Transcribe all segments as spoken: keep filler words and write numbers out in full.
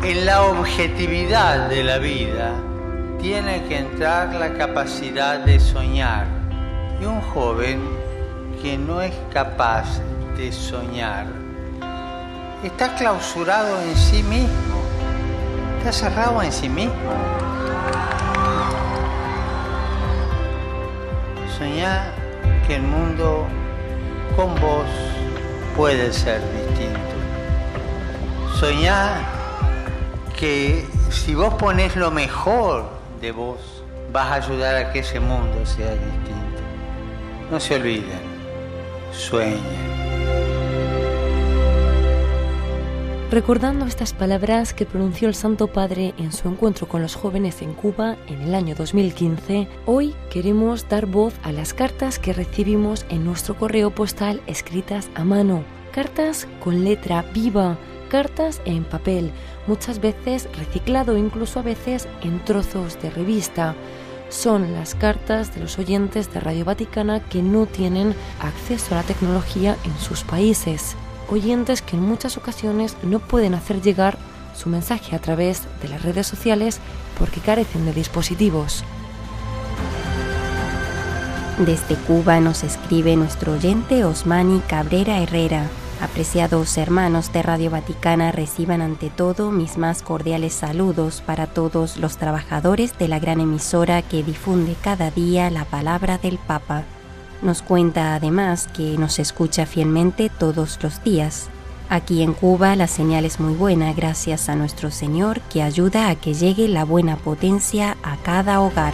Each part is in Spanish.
En la objetividad de la vida tiene que entrar la capacidad de soñar. Y un joven que no es capaz de soñar está clausurado en sí mismo, está cerrado en sí mismo. Soñá que el mundo con vos puede ser distinto. Soñá que si vos ponés lo mejor de vos, vas a ayudar a que ese mundo sea distinto. No se olviden, sueñen. Recordando estas palabras que pronunció el Santo Padre en su encuentro con los jóvenes en Cuba en el año dos mil quince, hoy queremos dar voz a las cartas que recibimos en nuestro correo postal escritas a mano. Cartas con letra viva, cartas en papel, muchas veces reciclado, incluso a veces en trozos de revista. Son las cartas de los oyentes de Radio Vaticana que no tienen acceso a la tecnología en sus países. Oyentes que en muchas ocasiones no pueden hacer llegar su mensaje a través de las redes sociales porque carecen de dispositivos. Desde Cuba nos escribe nuestro oyente Osmani Cabrera Herrera. Apreciados hermanos de Radio Vaticana, reciban ante todo mis más cordiales saludos para todos los trabajadores de la gran emisora que difunde cada día la palabra del Papa. Nos cuenta además que nos escucha fielmente todos los días. Aquí en Cuba la señal es muy buena gracias a nuestro Señor que ayuda a que llegue la buena potencia a cada hogar.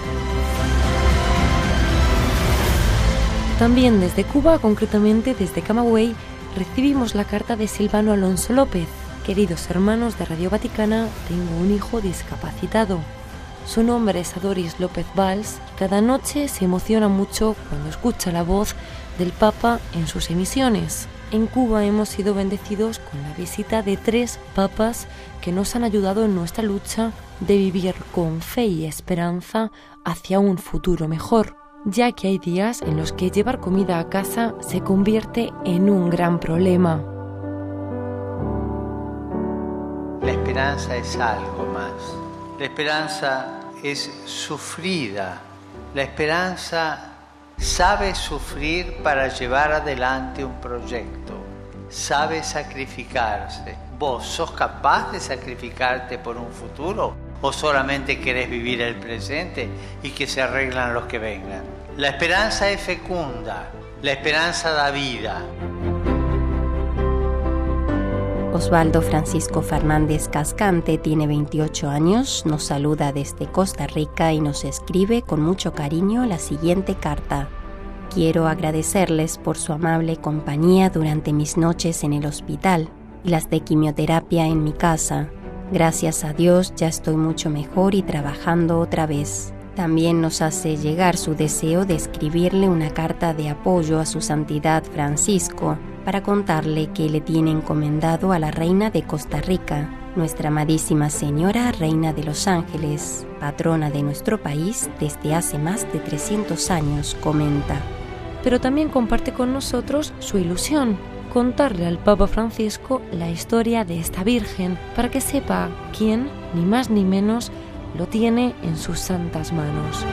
También desde Cuba, concretamente desde Camagüey, recibimos la carta de Silvano Alonso López. Queridos hermanos de Radio Vaticana, tengo un hijo discapacitado. Su nombre es Adoris López Valls y cada noche se emociona mucho cuando escucha la voz del Papa en sus emisiones. En Cuba hemos sido bendecidos con la visita de tres papas que nos han ayudado en nuestra lucha de vivir con fe y esperanza hacia un futuro mejor, ya que hay días en los que llevar comida a casa se convierte en un gran problema. La esperanza es algo más. La esperanza es sufrida. La esperanza sabe sufrir para llevar adelante un proyecto. Sabe sacrificarse. ¿Vos sos capaz de sacrificarte por un futuro? ¿O solamente querés vivir el presente y que se arreglan los que vengan? La esperanza es fecunda. La esperanza da vida. Osvaldo Francisco Fernández Cascante tiene veintiocho años, nos saluda desde Costa Rica y nos escribe con mucho cariño la siguiente carta. Quiero agradecerles por su amable compañía durante mis noches en el hospital y las de quimioterapia en mi casa. Gracias a Dios ya estoy mucho mejor y trabajando otra vez. También nos hace llegar su deseo de escribirle una carta de apoyo a su santidad Francisco para contarle que le tiene encomendado a la reina de Costa Rica, nuestra amadísima señora Reina de los Ángeles, patrona de nuestro país desde hace más de trescientos años, comenta. Pero también comparte con nosotros su ilusión, contarle al Papa Francisco la historia de esta Virgen para que sepa quién, ni más ni menos, lo tiene en sus santas manos.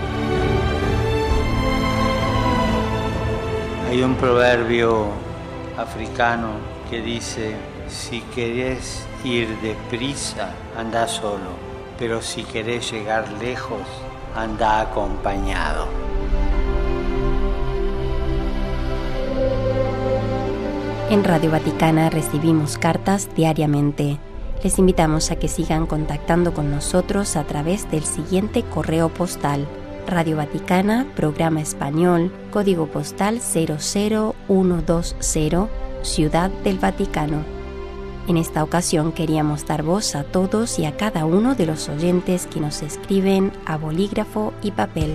Hay un proverbio africano que dice: si querés ir deprisa, anda solo, pero si querés llegar lejos, anda acompañado. En Radio Vaticana recibimos cartas diariamente. Les invitamos a que sigan contactando con nosotros a través del siguiente correo postal: Radio Vaticana, Programa Español, Código Postal cero cero uno dos cero, Ciudad del Vaticano. En esta ocasión queríamos dar voz a todos y a cada uno de los oyentes que nos escriben a bolígrafo y papel.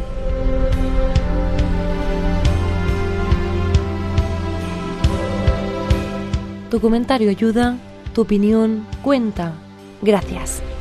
Tu comentario ayuda, tu opinión cuenta. Gracias.